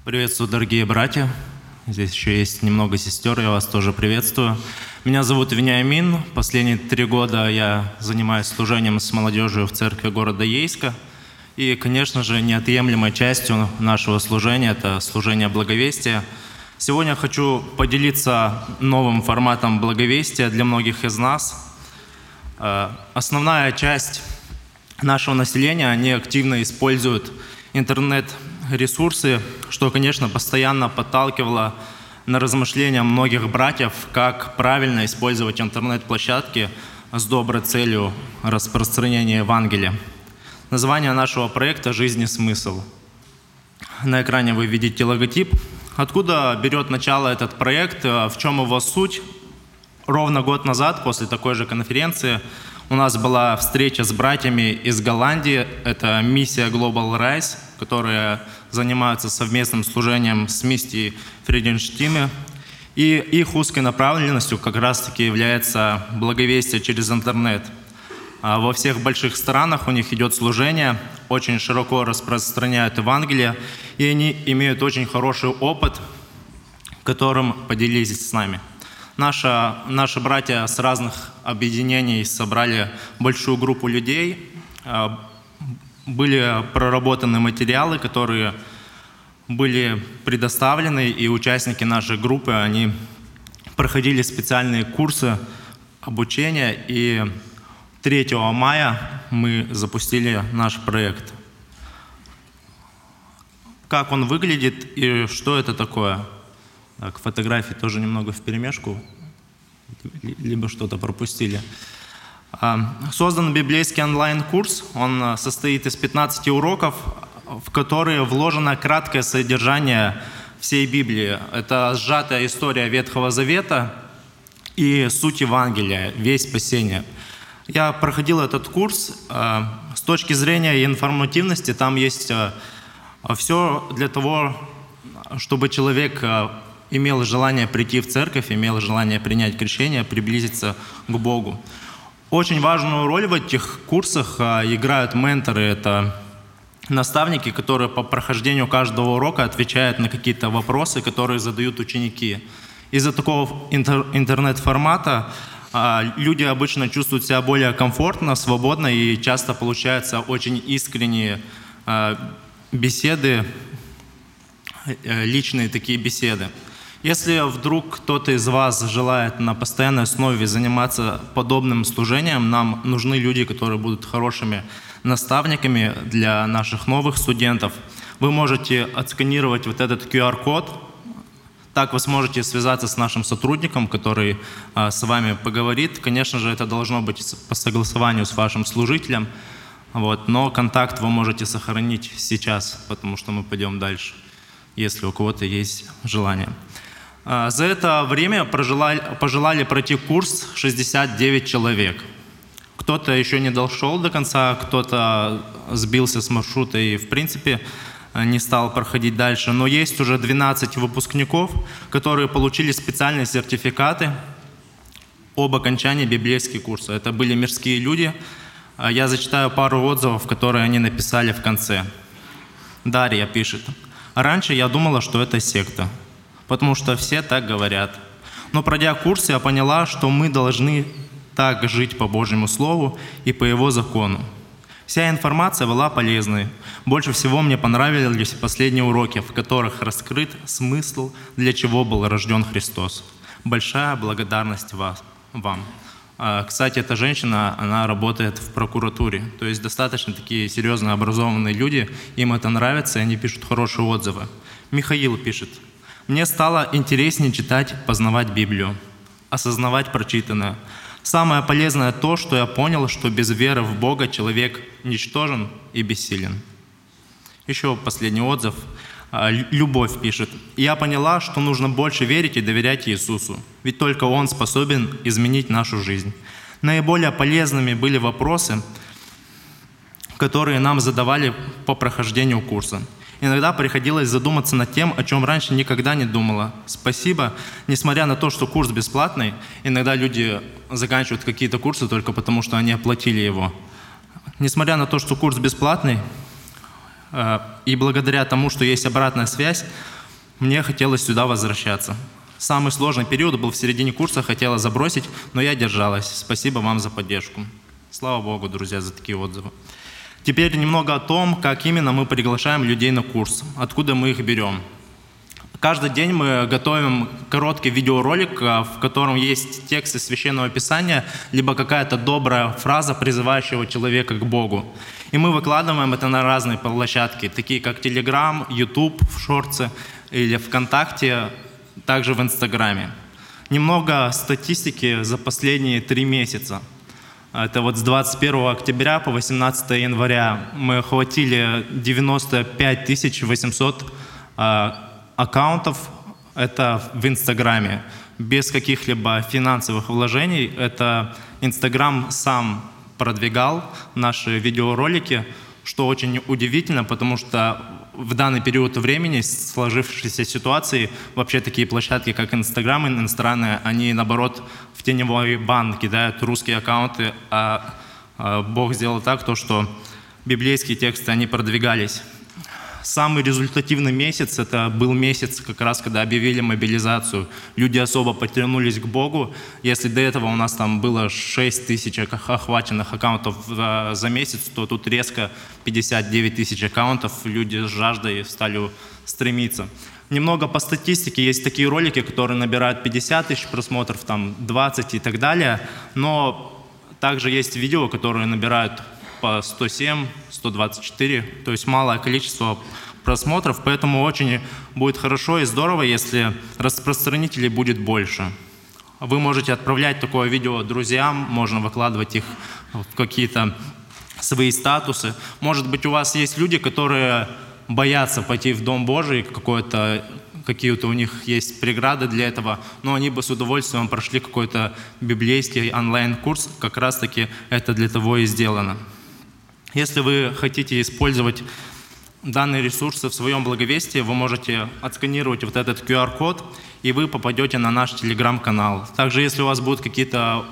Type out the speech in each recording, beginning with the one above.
Приветствую, дорогие братья. Здесь еще есть немного сестер, я вас тоже приветствую. Меня зовут Вениамин. Последние 3 года я занимаюсь служением с молодежью в церкви города Ейска. И, конечно же, неотъемлемой частью нашего служения – это служение благовестия. Сегодня хочу поделиться новым форматом благовестия для многих из нас. Основная часть нашего населения, они активно используют интернет-ресурсы, что, конечно, постоянно подталкивало на размышления многих братьев, как правильно использовать интернет-площадки с доброй целью распространения Евангелия. Название нашего проекта «Жизнь и смысл». На экране вы видите логотип. Откуда берет начало этот проект, в чем его суть? Ровно год назад, после такой же конференции, у нас была встреча с братьями из Голландии. Это миссия Global Rise, которые занимаются совместным служением с миссией Фриденштиме. И их узкой направленностью как раз-таки является благовестие через интернет. Во всех больших странах у них идет служение, очень широко распространяют Евангелие, и они имеют очень хороший опыт, которым поделились с нами. Наши братья с разных объединений собрали большую группу людей, были проработаны материалы, которые были предоставлены, и участники нашей группы, они проходили специальные курсы обучения, и 3 мая мы запустили наш проект. Как он выглядит и что это такое? Так, фотографии тоже немного вперемешку, либо что-то пропустили. Создан библейский онлайн-курс, он состоит из 15 уроков, в которые вложено краткое содержание всей Библии. Это сжатая история Ветхого Завета и суть Евангелия, весть спасения. Я проходил этот курс. С точки зрения информативности там есть все для того, чтобы человек имел желание прийти в церковь, имел желание принять крещение, приблизиться к Богу. Очень важную роль в этих курсах играют менторы. Это наставники, которые по прохождению каждого урока отвечают на какие-то вопросы, которые задают ученики. Из-за такого интернет-формата люди обычно чувствуют себя более комфортно, свободно, и часто получаются очень искренние беседы, личные такие беседы. Если вдруг кто-то из вас желает на постоянной основе заниматься подобным служением, нам нужны люди, которые будут хорошими наставниками для наших новых студентов. Вы можете отсканировать вот этот QR-код. Так вы сможете связаться с нашим сотрудником, который с вами поговорит. Конечно же, это должно быть по согласованию с вашим служителем. Но контакт вы можете сохранить сейчас, потому что мы пойдем дальше, если у кого-то есть желание. За это время пожелали пройти курс 69 человек. Кто-то еще не дошел до конца, кто-то сбился с маршрута и, в принципе, не стал проходить дальше. Но есть уже 12 выпускников, которые получили специальные сертификаты об окончании библейских курсов. Это были мирские люди. Я зачитаю пару отзывов, которые они написали в конце. Дарья пишет: «Раньше я думала, что это секта, потому что все так говорят. Но пройдя курс, я поняла, что мы должны так жить по Божьему Слову и по Его закону. Вся информация была полезной. Больше всего мне понравились последние уроки, в которых раскрыт смысл, для чего был рожден Христос. Большая благодарность вам». Кстати, эта женщина, она работает в прокуратуре. То есть достаточно такие серьезно образованные люди, им это нравится, и они пишут хорошие отзывы. Михаил пишет: «Мне стало интереснее читать, познавать Библию, осознавать прочитанное. Самое полезное то, что я понял, что без веры в Бога человек ничтожен и бессилен». Еще последний отзыв. Любовь пишет: «Я поняла, что нужно больше верить и доверять Иисусу, ведь только Он способен изменить нашу жизнь. Наиболее полезными были вопросы, которые нам задавали по прохождению курса. Иногда приходилось задуматься над тем, о чем раньше никогда не думала. Спасибо, несмотря на то, что курс бесплатный, иногда люди заканчивают какие-то курсы только потому, что они оплатили его. Несмотря на то, что курс бесплатный, и благодаря тому, что есть обратная связь, мне хотелось сюда возвращаться. Самый сложный период был в середине курса, хотела забросить, но я держалась. Спасибо вам за поддержку. Слава Богу, друзья, за такие отзывы. Теперь немного о том, как именно мы приглашаем людей на курс, откуда мы их берем. Каждый день мы готовим короткий видеоролик, в котором есть текст из Священного Писания, либо какая-то добрая фраза, призывающая человека к Богу. И мы выкладываем это на разные площадки, такие как Telegram, YouTube, в Шортсе или ВКонтакте, также в Инстаграме. Немного статистики за последние 3 месяца. Это вот с 21 октября по 18 января мы охватили 95 800 аккаунтов, это в Инстаграме, без каких-либо финансовых вложений. Это Инстаграм сам продвигал наши видеоролики, что очень удивительно, потому что в данный период времени, сложившейся ситуации, вообще такие площадки, как Инстаграм иностранные, они, наоборот, в теневой бан кидают русские аккаунты, а Бог сделал так, что библейские тексты, они продвигались. Самый результативный месяц – это был месяц, как раз когда объявили мобилизацию. Люди особо потянулись к Богу. Если до этого у нас там было 6 тысяч охваченных аккаунтов за месяц, то тут резко 59 тысяч аккаунтов. Люди с жаждой стали стремиться. Немного по статистике. Есть такие ролики, которые набирают 50 тысяч просмотров, там 20 и так далее. Но также есть видео, которые набирают по 107, 124, то есть малое количество просмотров, поэтому очень будет хорошо и здорово, если распространителей будет больше. Вы можете отправлять такое видео друзьям, можно выкладывать их в какие-то свои статусы. Может быть, у вас есть люди, которые боятся пойти в Дом Божий, какие-то у них есть преграды для этого, но они бы с удовольствием прошли какой-то библейский онлайн-курс, как раз-таки это для того и сделано. Если вы хотите использовать данные ресурсы в своем благовестии, вы можете отсканировать вот этот QR-код, и вы попадете на наш Telegram-канал. Также, если у вас будут какие-то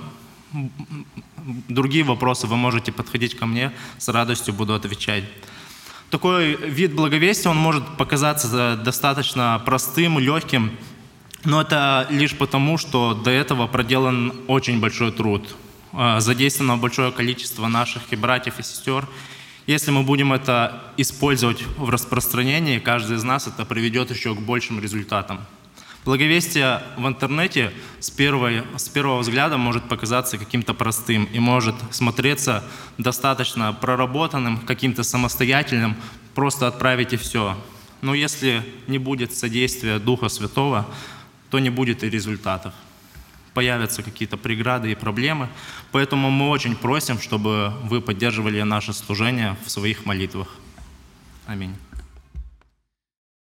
другие вопросы, вы можете подходить ко мне, с радостью буду отвечать. Такой вид благовестия, он может показаться достаточно простым, легким, но это лишь потому, что до этого проделан очень большой труд. Задействовано большое количество наших и братьев, и сестер. Если мы будем это использовать в распространении, каждый из нас это приведет еще к большим результатам. Благовестие в интернете с первого взгляда может показаться каким-то простым и может смотреться достаточно проработанным, каким-то самостоятельным, просто отправить и все. Но если не будет содействия Духа Святого, то не будет и результатов. Появятся какие-то преграды и проблемы. Поэтому мы очень просим, чтобы вы поддерживали наше служение в своих молитвах. Аминь.